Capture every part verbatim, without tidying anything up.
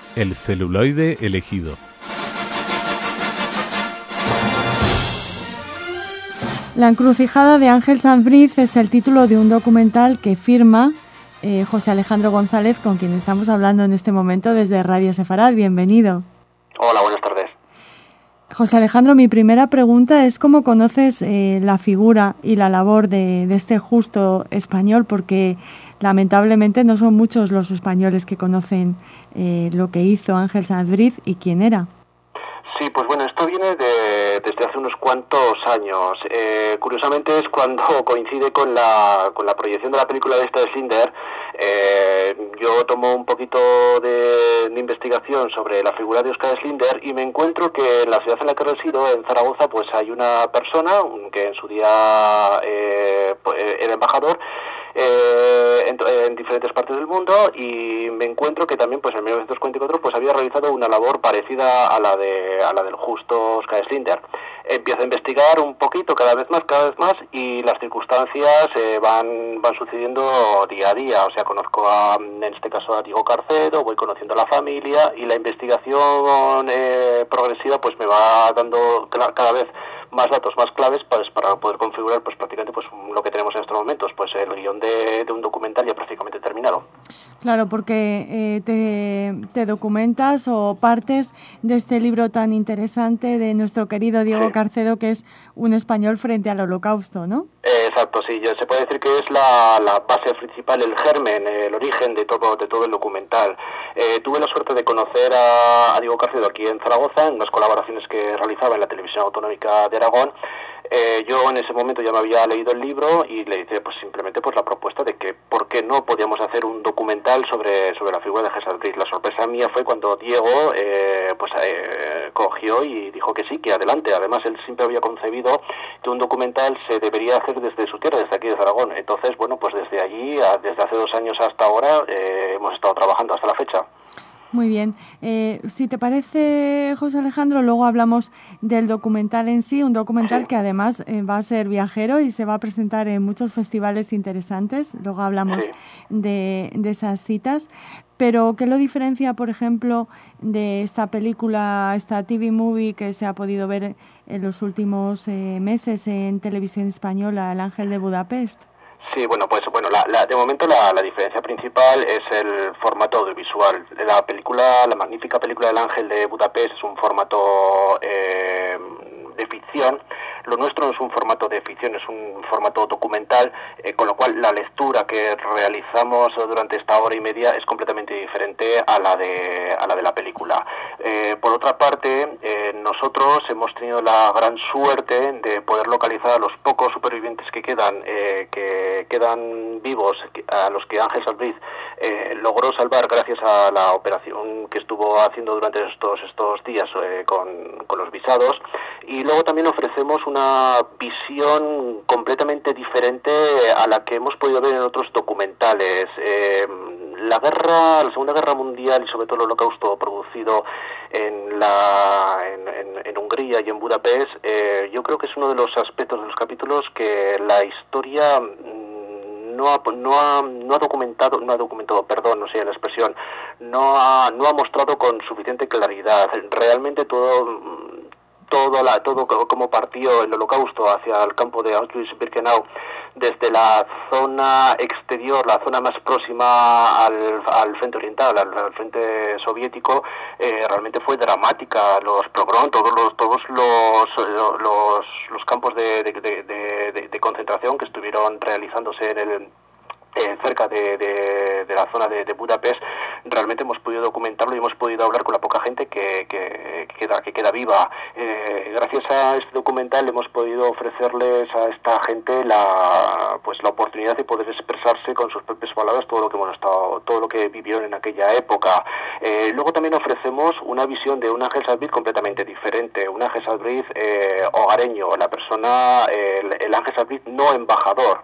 El celuloide elegido. La encrucijada de Ángel Sanz Briz es el título de un documental que firma eh, José Alejandro González, con quien estamos hablando en este momento desde Radio Sefarad. Bienvenido. Hola, buenas tardes. José Alejandro, mi primera pregunta es cómo conoces eh, la figura y la labor de, de este justo español, porque lamentablemente no son muchos los españoles que conocen eh, lo que hizo Ángel Sanz Briz y quién era. Sí, pues bueno, esto viene de, desde hace unos cuantos años. Eh, curiosamente es cuando coincide con la, con la proyección de la película de esta de Schindler. Eh, yo tomo un poquito de, de investigación sobre la figura de Oskar Schindler y me encuentro que en la ciudad en la que resido, en Zaragoza, pues hay una persona que en su día eh, era embajador Eh, en, en diferentes partes del mundo, y me encuentro que también pues en mil novecientos cuarenta y cuatro pues había realizado una labor parecida a la de a la del justo Oskar Schindler. Empiezo a investigar un poquito, cada vez más, cada vez más, y las circunstancias eh, van van sucediendo día a día. O sea, conozco a, en este caso a Diego Carcedo, voy conociendo a la familia, y la investigación eh, progresiva pues me va dando cada vez más datos, más claves pues, para poder configurar pues prácticamente pues lo que tenemos en estos momentos, pues el guión de, de un documental ya prácticamente terminado. Claro, porque eh, te, te documentas o partes de este libro tan interesante de nuestro querido Diego sí. Carcedo, que es un español frente al Holocausto, ¿no? Eh, exacto, sí, se puede decir que es la, la base principal, el germen, el origen de todo de todo el documental. Eh, tuve la suerte de conocer a, a Diego Carcedo aquí en Zaragoza, en unas colaboraciones que realizaba en la Televisión Autonómica de Aragón. Eh, yo en ese momento ya me había leído el libro y le hice pues simplemente pues la propuesta de que por qué no podíamos hacer un documental sobre sobre la figura de Ángel Sanz Briz. La sorpresa mía fue cuando Diego eh, pues eh, cogió y dijo que sí, que adelante. Además él siempre había concebido que un documental se debería hacer desde su tierra, desde aquí de Aragón. Entonces bueno, pues desde allí, desde hace dos años hasta ahora eh, hemos estado trabajando hasta la fecha. Muy bien. Eh, si te parece, José Alejandro, luego hablamos del documental en sí, un documental sí. que además eh, va a ser viajero y se va a presentar en muchos festivales interesantes. Luego hablamos sí. de, de esas citas. Pero, ¿qué lo diferencia, por ejemplo, de esta película, esta T V movie que se ha podido ver en los últimos eh, meses en televisión española, El Ángel de Budapest? Sí, bueno, pues bueno, la, la, de momento la, la diferencia principal es el formato audiovisual. La película, la magnífica película El Ángel de Budapest es un formato eh, de ficción. Lo nuestro no es un formato de ficción, es un formato documental, eh, con lo cual la lectura que realizamos durante esta hora y media es completamente diferente a la de a la de la película. Eh, por otra parte, eh, nosotros hemos tenido la gran suerte de poder localizar a los pocos supervivientes que quedan, eh, que quedan vivos, a los que Ángel Sanz Briz eh, logró salvar gracias a la operación que estuvo haciendo durante estos estos días eh, con, con los visados. Y luego también ofrecemos una visión completamente diferente a la que hemos podido ver en otros documentales. Eh, la guerra, la Segunda Guerra Mundial y sobre todo el Holocausto producido en la en, en, en Hungría y en Budapest, eh, yo creo que es uno de los aspectos de los capítulos que la historia no ha, no ha, no ha documentado, no ha documentado, perdón, no sé la expresión, no ha, no ha mostrado con suficiente claridad. Realmente todo todo la todo como partió el Holocausto hacia el campo de Auschwitz-Birkenau desde la zona exterior, la zona más próxima al, al frente oriental, al, al frente soviético, eh, realmente fue dramática. Los pogroms, todos los todos los los, los campos de, de, de, de, de concentración que estuvieron realizándose en el Eh, cerca de, de, de la zona de, de Budapest, realmente hemos podido documentarlo y hemos podido hablar con la poca gente que, que, que queda que queda viva. Eh, gracias a este documental hemos podido ofrecerles a esta gente la pues la oportunidad de poder expresarse con sus propias palabras todo lo que hemos estado, todo lo que vivieron en aquella época. Eh, luego también ofrecemos una visión de un Ángel Sanz Briz completamente diferente, un Ángel Sanz Briz eh, hogareño, la persona, eh, el, el Ángel Sanz Briz no embajador.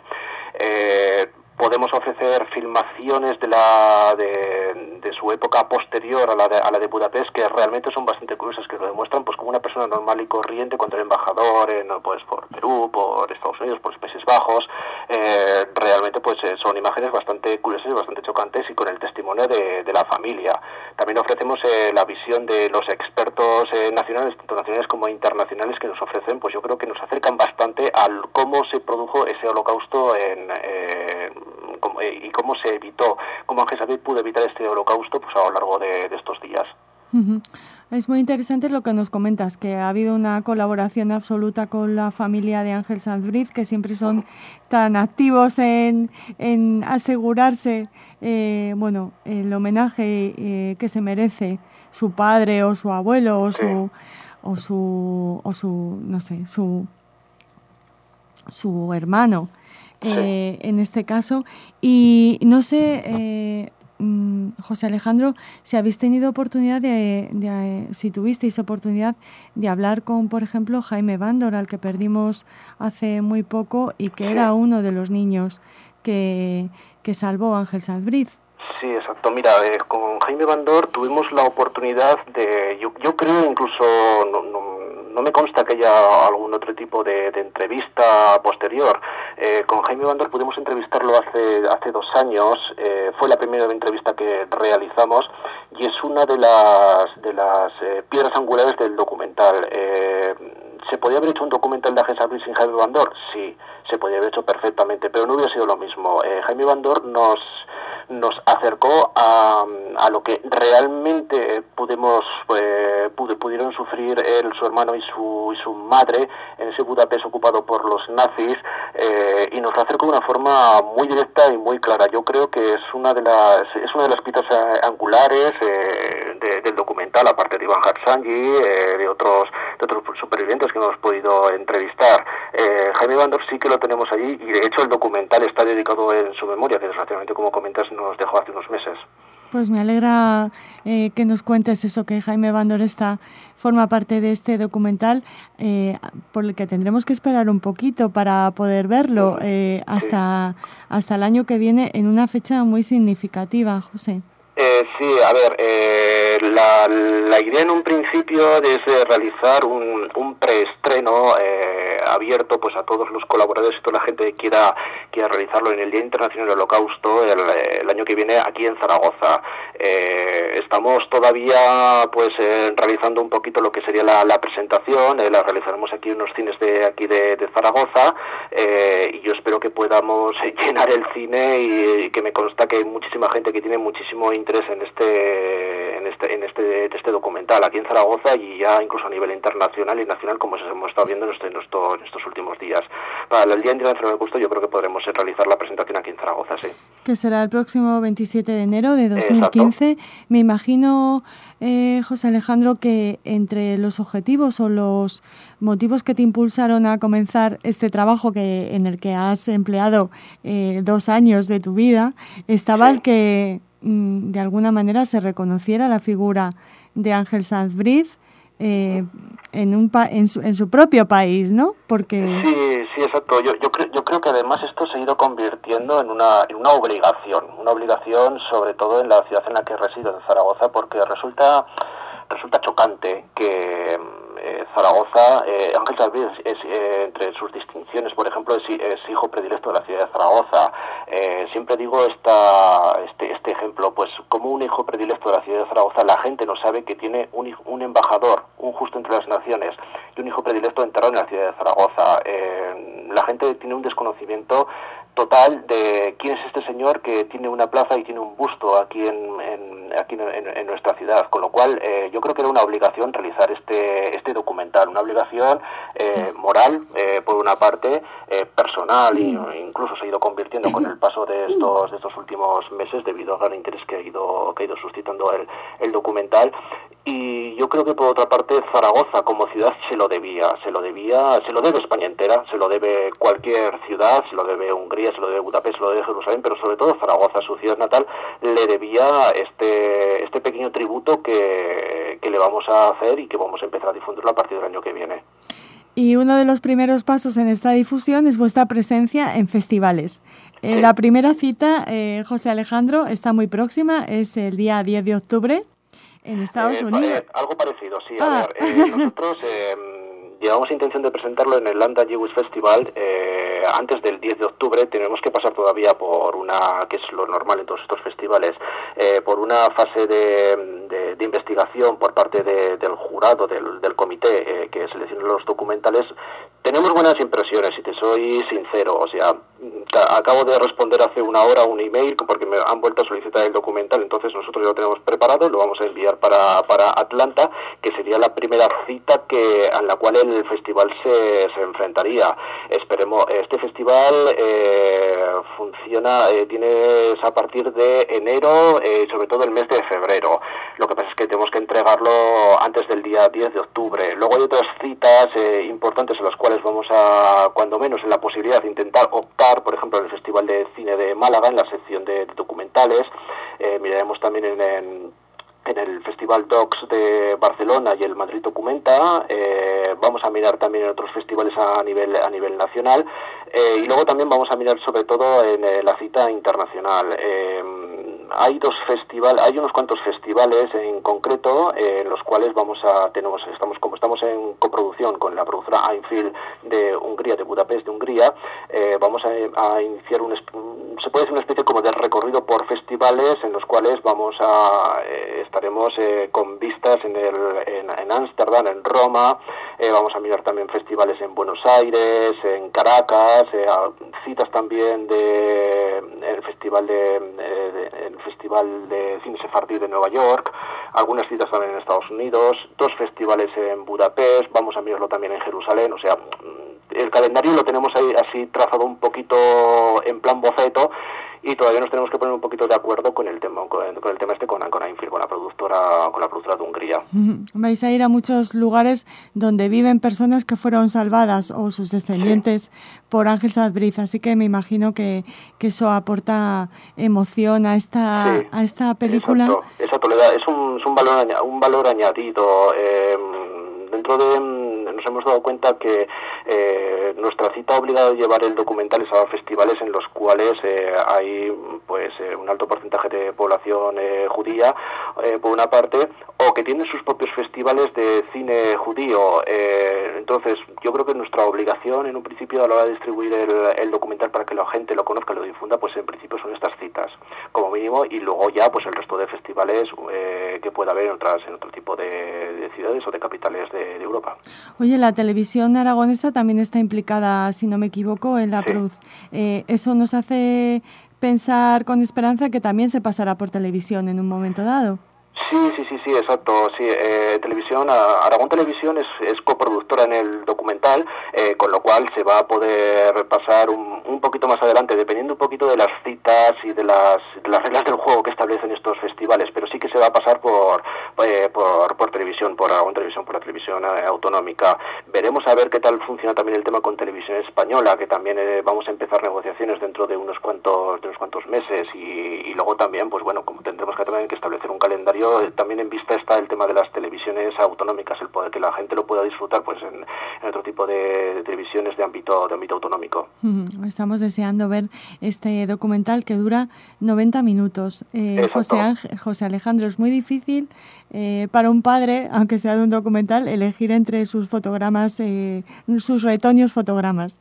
Eh, Podemos ofrecer filmaciones de la de, de su época posterior a la de, a la de Budapest, que realmente son bastante curiosas, que lo demuestran pues como una persona normal y corriente cuando era embajador en, pues por Perú, por Estados Unidos, por los Países Bajos. Eh, realmente realmente pues eh, son imágenes bastante curiosas y bastante chocantes y con el testimonio de, de la familia. También ofrecemos eh, la visión de los expertos eh, nacionales, tanto nacionales como internacionales, que nos ofrecen, pues yo creo que nos acercan bastante al cómo se produjo ese holocausto en, eh, cómo, eh, y cómo se evitó, cómo Ángel Sabriz pudo evitar este holocausto pues a lo largo de, de estos días. Uh-huh. Es muy interesante lo que nos comentas, que ha habido una colaboración absoluta con la familia de Ángel Sabriz, que siempre son tan activos en, en asegurarse eh, bueno, el homenaje eh, que se merece su padre o su abuelo o su o su o su no sé su su hermano eh, en este caso. Y no sé eh, José Alejandro, si habéis tenido oportunidad de, de, si tuvisteis oportunidad de hablar con, por ejemplo, Jaime Bándor, al que perdimos hace muy poco y que era uno de los niños que, que salvó Ángel Sabriz. Sí, exacto. Mira, eh, con Jaime Bándor tuvimos la oportunidad de, yo, yo creo incluso, no, no, no me consta que haya algún otro tipo de, de entrevista posterior. Eh, con Jaime Bándor pudimos entrevistarlo hace hace dos años. Eh, fue la primera entrevista que realizamos y es una de las de las eh, piedras angulares del documental. Eh, ¿Se podía haber hecho un documental de Ángel Sabriz sin Jaime Bándor? Sí, se podía haber hecho perfectamente, pero no hubiera sido lo mismo. Eh, Jaime Bándor nos nos acercó a, a lo que realmente pudimos eh, pudieron sufrir él, su hermano y su, y su madre en ese Budapest ocupado por los nazis, eh, y nos lo acercó de una forma muy directa y muy clara. Yo creo que es una de las es una de las piezas angulares eh, de, del documental, aparte de Iván Harsanyi, eh, de otros de otros supervivientes que hemos podido entrevistar. Eh, Jaime Bándor sí que lo tenemos allí y de hecho el documental está dedicado en su memoria, que desgraciadamente, como comentas, nos dejó hace unos meses. Pues me alegra eh, que nos cuentes eso, que Jaime Bándor está, forma parte de este documental, eh, por el que tendremos que esperar un poquito para poder verlo eh, hasta, hasta el año que viene, en una fecha muy significativa, José. Eh, sí, a ver, eh, la, la idea en un principio es eh, realizar un, un preestreno eh, abierto pues a todos los colaboradores y toda la gente que quiera, quiera realizarlo en el Día Internacional del Holocausto el, el año que viene aquí en Zaragoza. Eh, estamos todavía pues eh, realizando un poquito lo que sería la, la presentación, eh, la realizaremos aquí en unos cines de aquí de, de Zaragoza eh, y yo espero que podamos llenar el cine y, y que me consta que hay muchísima gente que tiene muchísimo interés interés en este en este en este este documental aquí en Zaragoza y ya incluso a nivel internacional y nacional, como hemos estado viendo en, este, en, estos, en estos últimos días. Para el Día Internacional del Holocausto yo creo que podremos realizar la presentación aquí en Zaragoza, sí. Que será el próximo veintisiete de enero de dos mil quince. Exacto. Me imagino, eh, José Alejandro, que entre los objetivos o los motivos que te impulsaron a comenzar este trabajo que en el que has empleado eh, dos años de tu vida, estaba sí. el que de alguna manera se reconociera la figura de Ángel Sabriz eh, en un pa en, su, en su propio país, ¿no? Porque sí, sí, exacto. Yo, yo creo, yo creo que además esto se ha ido convirtiendo en una, en una obligación, una obligación sobre todo en la ciudad en la que resido, en Zaragoza, porque resulta resulta chocante que Eh, Zaragoza, eh, Ángel Sabriz es, es eh, entre sus distinciones, por ejemplo, es, es hijo predilecto de la ciudad de Zaragoza. Eh, siempre digo esta, este, este ejemplo, pues como un hijo predilecto de la ciudad de Zaragoza, la gente no sabe que tiene un, un embajador, un justo entre las naciones, y un hijo predilecto enterrado en la ciudad de Zaragoza. Eh, la gente tiene un desconocimiento total de quién es este señor que tiene una plaza y tiene un busto aquí en, en aquí en, en nuestra ciudad, con lo cual eh, yo creo que era una obligación realizar este este documental, una obligación eh, moral eh, por una parte, eh, personal, y incluso se ha ido convirtiendo con el paso de estos de estos últimos meses debido al gran interés que ha ido que ha ido suscitando el, el documental. Y yo creo que por otra parte Zaragoza como ciudad se lo debía, se lo debía, se lo debe España entera, se lo debe cualquier ciudad, se lo debe Hungría, se lo debe Budapest, se lo debe Jerusalén, pero sobre todo Zaragoza, su ciudad natal, le debía este este pequeño tributo que, que le vamos a hacer y que vamos a empezar a difundirlo a partir del año que viene. Y uno de los primeros pasos en esta difusión es vuestra presencia en festivales. Eh, sí. La primera cita, eh, José Alejandro, está muy próxima, es el día diez de octubre en Estados eh, Unidos. Eh, algo parecido, sí. Ah. A ver, eh, nosotros... Eh, llevamos intención de presentarlo en el London Jewish Festival eh, antes del diez de octubre. Tenemos que pasar todavía por una, que es lo normal en todos estos festivales, eh, por una fase de, de, de investigación por parte de, del jurado, del, del comité eh, que selecciona los documentales. Tenemos buenas impresiones, si te soy sincero. O sea, acabo de responder hace una hora un email porque me han vuelto a solicitar el documental, entonces nosotros ya lo tenemos preparado, lo vamos a enviar para, para Atlanta, que sería la primera cita que a la cual el festival se, se enfrentaría. Esperemos, este festival eh, funciona, eh, tiene es a partir de enero, eh, sobre todo el mes de febrero. Lo que pasa es que tenemos que entregarlo antes del día diez de octubre. Luego hay otras citas eh, importantes en las cuales vamos a, cuando menos en la posibilidad de intentar optar, por ejemplo, en el Festival de Cine de Málaga, en la sección de, de documentales. Eh, miraremos también en, en, en el Festival Docs de Barcelona y el Madrid Documenta. Eh, vamos a mirar también en otros festivales a nivel a nivel nacional. Eh, y luego también vamos a mirar sobre todo en eh, la cita internacional. Eh, hay dos festivales, hay unos cuantos festivales en concreto eh, en los cuales vamos a tenemos estamos como estamos en coproducción con la productora Einfield de Hungría, de Budapest de Hungría. Eh, vamos a, a iniciar un se puede decir una especie como de recorrido por festivales en los cuales vamos a eh, estaremos eh, con vistas en el en Ámsterdam, en, en Roma. Eh, vamos a mirar también festivales en Buenos Aires, en Caracas, eh, citas también de el festival de, de, de el Festival de Cine Sefardí de Nueva York, algunas citas también en Estados Unidos, dos festivales en Budapest, vamos a mirarlo también en Jerusalén. O sea, el calendario lo tenemos ahí así trazado un poquito en plan boceto, y todavía nos tenemos que poner un poquito de acuerdo con el tema con el, con el tema este con, con Einfield, con la productora con la productora de Hungría. Vais a ir a muchos lugares donde viven personas que fueron salvadas o sus descendientes sí. por Ángel Sadbriz, así que me imagino que, que eso aporta emoción a esta sí, a esta película. Exacto, exacto, le da, es un, es un valor un valor añadido. Eh, dentro de nos hemos dado cuenta que eh, nuestra cita obliga a llevar el documental es a festivales en los cuales eh, hay pues eh, un alto porcentaje de población eh, judía, eh, por una parte, o que tienen sus propios festivales de cine judío. Eh, entonces, yo creo que nuestra obligación en un principio a la hora de distribuir el, el documental para que la gente lo conozca, lo difunda, pues en principio son estas citas, como mínimo, y luego ya pues el resto de festivales eh, que pueda haber en otras en otro tipo de, de ciudades o de capitales de, de Europa. Oye, la televisión aragonesa también está implicada, si no me equivoco, en la sí. Produ- eh, eso nos hace pensar con esperanza que también se pasará por televisión en un momento dado. Sí, sí, sí, sí, exacto. Sí, eh, televisión, Aragón Televisión es, es coproductora en el documental, eh, con lo cual se va a poder pasar un, un poquito más adelante, dependiendo un poquito de las citas y de las, de las reglas del juego que establecen estos festivales, pero sí que se va a pasar por eh, por, por televisión, por Aragón Televisión, por la televisión eh, autonómica. Veremos a ver qué tal funciona también el tema con Televisión Española, que también eh, vamos a empezar negociaciones dentro de unos cuantos de unos cuantos meses, y, y luego también, pues bueno, como tendremos que también que establecer un calendario. También en vista está el tema de las televisiones autonómicas, el poder que la gente lo pueda disfrutar pues en, en otro tipo de, de televisiones de ámbito de ámbito autonómico. Estamos deseando ver este documental que dura noventa minutos. Eh, José, Ángel, José Alejandro, es muy difícil eh, para un padre, aunque sea de un documental, elegir entre sus fotogramas, eh, sus retoños fotogramas.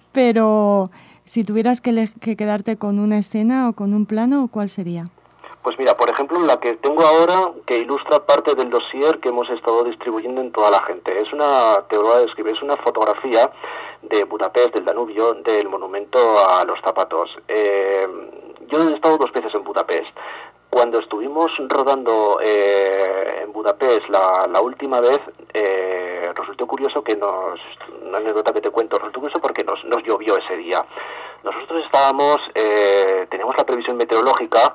Pero si tuvieras que, le- que quedarte con una escena o con un plano, ¿cuál sería? Pues mira, por ejemplo, la que tengo ahora, que ilustra parte del dossier que hemos estado distribuyendo en toda la gente. Es una, te lo voy a describir, es una fotografía de Budapest, del Danubio, del monumento a los zapatos. Eh, yo he estado dos veces en Budapest. Cuando estuvimos rodando eh, en Budapest la, la última vez, eh, resultó curioso que nos, una anécdota que te cuento, resultó curioso porque nos, nos llovió ese día. Nosotros estábamos, eh, teníamos la previsión meteorológica,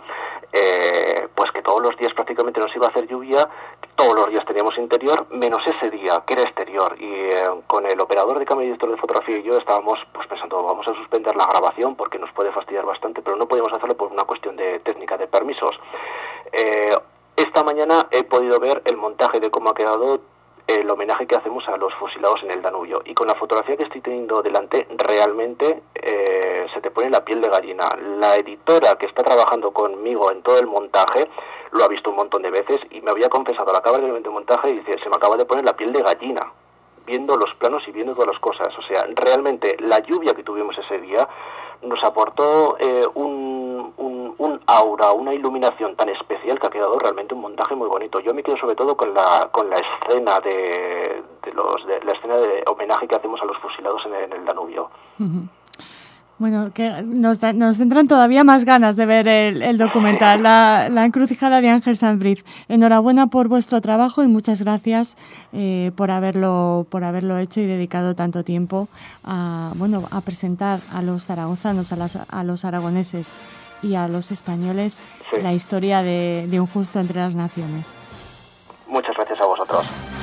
eh, pues que todos los días prácticamente nos iba a hacer lluvia, todos los días teníamos interior, menos ese día, que era exterior, y eh, con el operador de cámara y director de fotografía y yo estábamos pues pensando, vamos a suspender la grabación porque nos puede fastidiar bastante, pero no podíamos hacerlo por una cuestión de técnica, de permisos. Eh, esta mañana he podido ver el montaje de cómo ha quedado el homenaje que hacemos a los fusilados en el Danubio, y con la fotografía que estoy teniendo delante realmente eh, se te pone la piel de gallina. La editora que está trabajando conmigo en todo el montaje lo ha visto un montón de veces y me había confesado al acabar del montaje y dice, se me acaba de poner la piel de gallina viendo los planos y viendo todas las cosas. O sea, realmente la lluvia que tuvimos ese día nos aportó eh, un, un, un aura, una iluminación tan especial que ha quedado realmente un montaje muy bonito. Yo me quedo sobre todo con la con la escena de, de los de la escena de homenaje que hacemos a los fusilados en, en el Danubio. Uh-huh. Bueno, que nos, da, nos entran todavía más ganas de ver el, el documental, la, la encrucijada de Ángel Sanz Briz. Enhorabuena por vuestro trabajo y muchas gracias eh, por haberlo por haberlo hecho y dedicado tanto tiempo a bueno a presentar a los zaragozanos, a, las, a los aragoneses y a los españoles sí. la historia de, de un justo entre las naciones. Muchas gracias a vosotros.